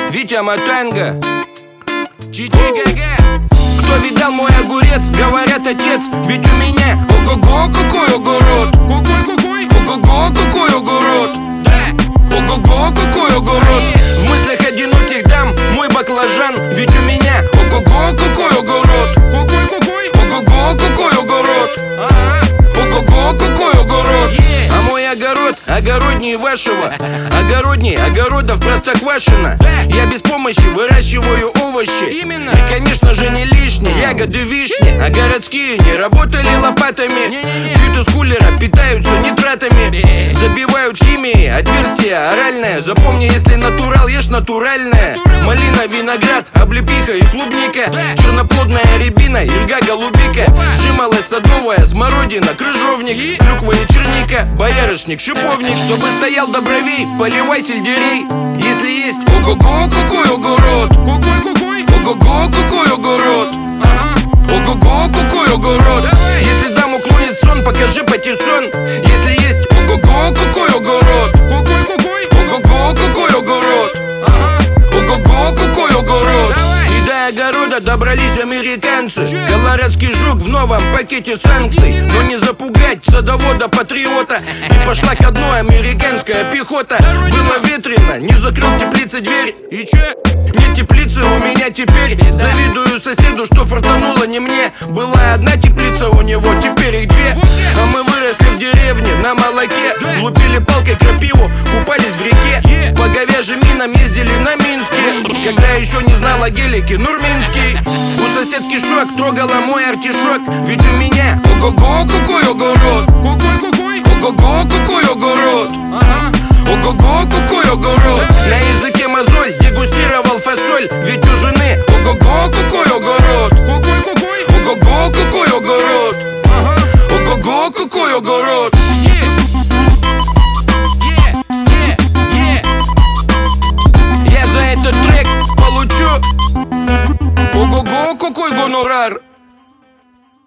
Витя Матанга. Кто видал мой огурец, говорят отец. Ведь у меня ого-го, какой огород. Ого-го, какой огород. Ого-го, какой огород. В мыслях одиноких дам мой баклажан. Ведь у меня ого-го, какой огород. Ого-го, какой огород. Ого-го, какой огород. А мой огород огороднее вашего. Огороднее огородов Простоквашино. Я без помощи выращиваю овощи. Именно. И, конечно же, не лишние ягоды, вишни. А городские не работали лопатами. Пьют из кулера, питаются нитратами. Забивают химией отверстия оральное. Запомни, если натурал, ешь натуральное. Малина, виноград, облепиха и клубника. Черноплодная рябина, ильга, голубика. Жимолость садовая, смородина, крыжовник. Клюква и черника, боярышник, шиповник. Чтобы стоял до бровей, поливай сельдерей. Если есть ого-го, какой огород. Ого-го, какой огород. Ого-го, какой огород. Если даму клонит сон, покажи патиссон. Если есть ого-го, какой огород. Ого-го, какой огород. Ого-го, какой огород. И до огорода добрались американцы. Колорадский жук в новом пакете санкций. Но не запугать садовода-патриота. И пошла ко дну американская пехота. Было ветрено, не закрыл теплицы дверь. И чё? Нет теплицы у меня теперь. Завидую соседу, что фартануло не мне. Была одна теплица у него, теперь их две. А мы выросли в деревне на молоке. Лупили палкой крапиву, купались в реке. По говяжьим минам ездили на Минске. Когда еще не знала гелики Нурминский. У соседки шок, трогала мой артишок. Ведь у меня ого-го, какой огород. Ого-го, какой огород. Ого-го, какой огород. На языке мозоль, дегустировал фасоль. Ведь у жены ого-го, какой огород. Ого-го, какой огород. Ого-го, какой огород. Я за этот трек получу ого-го, какой гонорар.